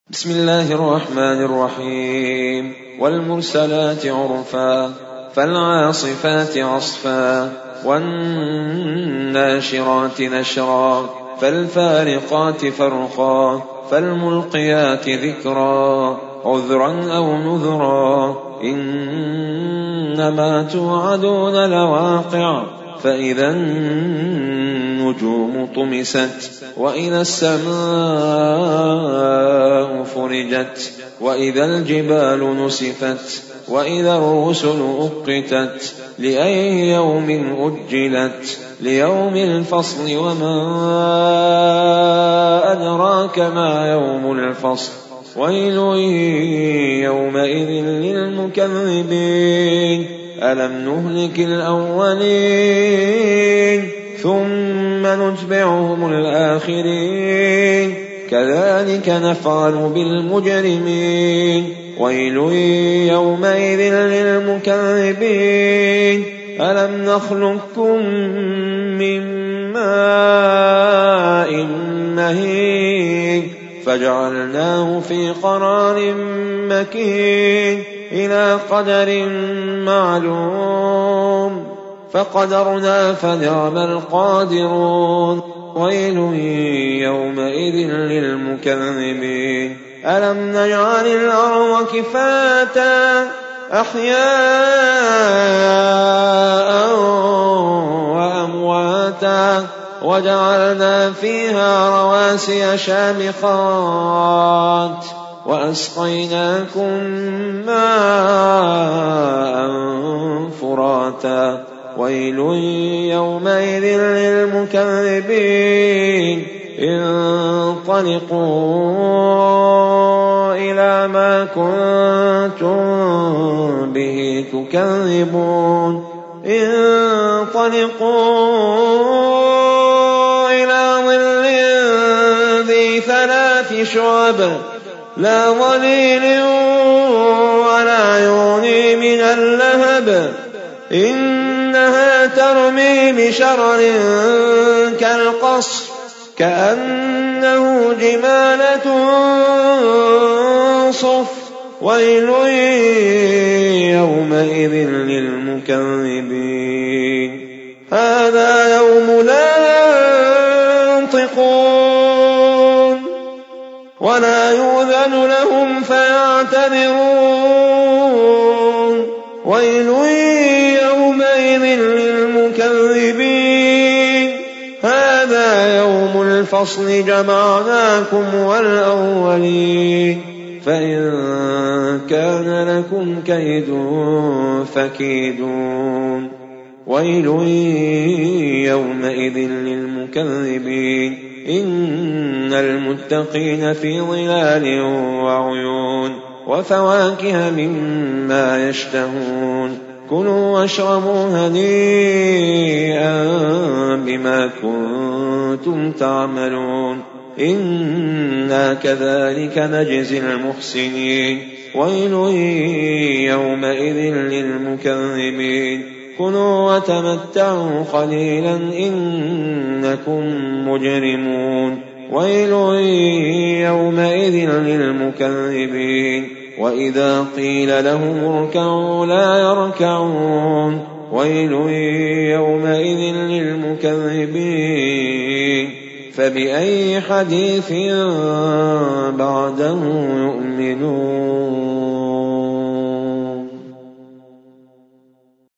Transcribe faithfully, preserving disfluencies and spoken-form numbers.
بسم الله الرحمن الرحيم. والمرسلات عرفا فالعاصفات عصفا والناشرات نشرا فالفارقات فرقا فالملقيات ذكرا عذرا أو نذرا إنما توعدون لواقع فإذا النجوم طمست وإذا السماء فرجت وإذا الجبال نسفت وإذا الرسل أقتت لأي يوم أجلت ليوم الفصل وما أدراك ما يوم الفصل ويل يومئذ للمكذبين ألم نهلك الأولين ثم نتبعهم الآخرين كذلك نفعل بالمجرمين ويل يومئذ للمكذبين ألم نخلقكم من ماء مهين فجعلناه في قرار مكين إلى قدر معلوم فقدرنا فنعم القادرون ويل يومئذ للمكذبين ألم نجعل الأرض كفاتا أحياء وأمواتا وجعلنا فيها رواسي شامخات وأسقيناكم ماء فراتا ويل يومئذ للمكذبين انطلقوا إلى ما كنتم به تكذبون انطلقوا إلى ظل ذي ثلاث شعب لا ظليل ولا يغني من اللهب إنها ترمي بشرر كالقصر كأنه جمالة صفر ويل يومئذ للمكذبين هذا يوم لا ينطقون ولا يؤذن لهم فيعتذرون ويل يومئذ للمكذبين هذا يوم الفصل جمعناكم والأولين فإن كان لكم كيد فكيدون ويل يومئذ للمكذبين إن المتقين في ظلال وعيون وفواكه مما يشتهون كلوا واشربوا هنيئا بما كنتم تعملون إنا كذلك نجزي المحسنين ويل يومئذ للمكذبين كلوا وتمتعوا قليلا إنكم مجرمون ويل يومئذ للمكذبين وإذا قيل لهم اركعوا لا يركعون ويل يومئذ للمكذبين فبأي حديث بعده يؤمنون.